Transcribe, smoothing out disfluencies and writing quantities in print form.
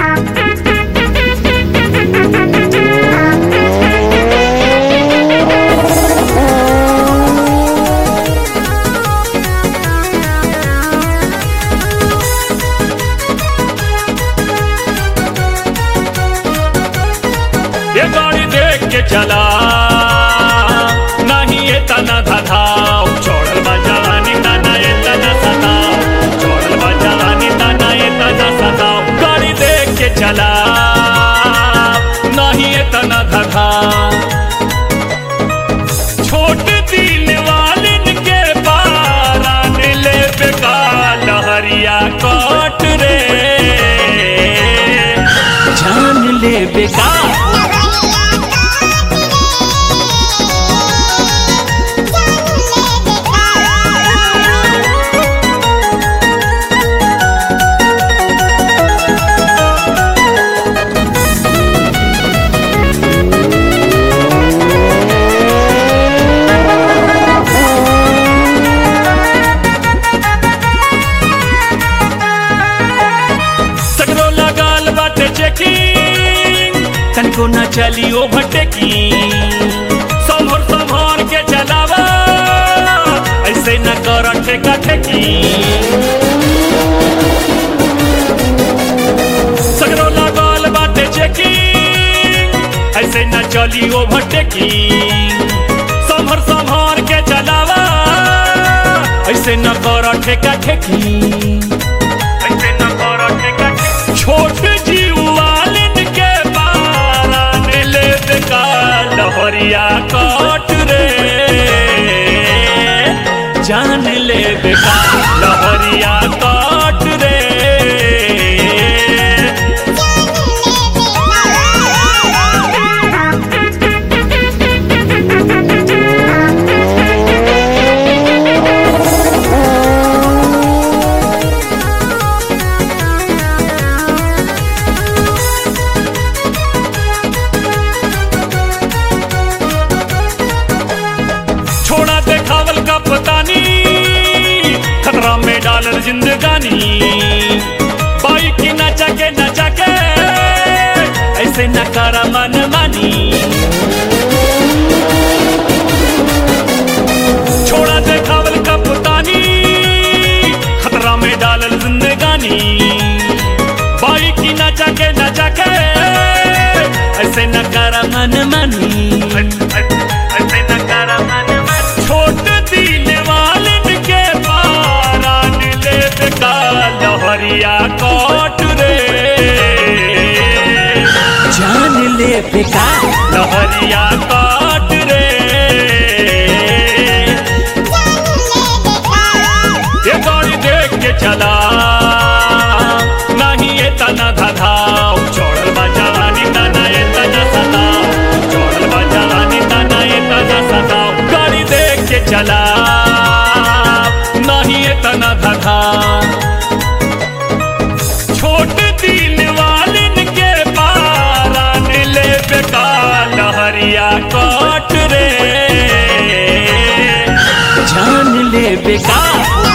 ये गाड़ी देख के चला नहीं ये तना धधाओ छोड़ल बा जवानी तना ये तना सताओ छोड़ल बा जवानी तना ये तना सताओ गाड़ी देख के चला नहीं ये तना धधाओ छोट दिल वालिन के पारान ले बेकार लहरिया काट रे जान ले बेकार तनको न चली ओवरटेकी संभर संभर के चलावा ऐसे न कर ठेका ठेकी सगरो लागल बाटे चेकी ऐसे न चली ओवरटेकी संभर संभर के चलावा ऐसे न कर ठेका ठेकी ऐसे न कर ठेका ठेकी छोट जीव लहरिया काट रे जान ले बेकार लहरिया काट रे छोड़ा देखावल का पतानी खतरा में डालर जिंदगानी बाइक की नचा के ऐसे न करा मन मानी छोड़ा देखावल का पतानी खतरा में डालर जिंदगानी बाइक की नचा के ऐसे न करा मन मानी ऐसे न करा मन छोट दिल वालिन के पारान ले बेकार लहरिया काट रे जान ले बेकार लहरिया काट रे ये गाड़ी देख के चला नहीं ये तना धधाओ छोड़ल बा जवानी तना ये तना सताओ छोड़ल बा जवानी तना ये तना सताओ गाड़ी देख के चला नहीं ये तना धधा छोट दिल वालिन के पारान ले बेकार लहरिया काट रे जान ले बेकार